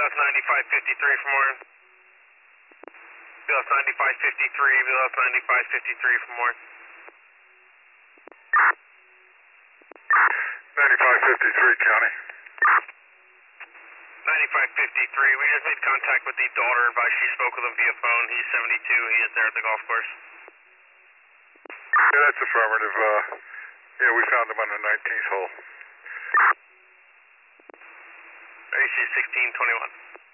BLS 9553 from Warren. BLS 9553, BLS 9553 from Warren. 9553, County. 9553, we just made contact with the daughter, advised she spoke with him via phone. He's 72, he is there at the golf course. Yeah, that's affirmative. Yeah, we found him on the 19th hole. AC 1621.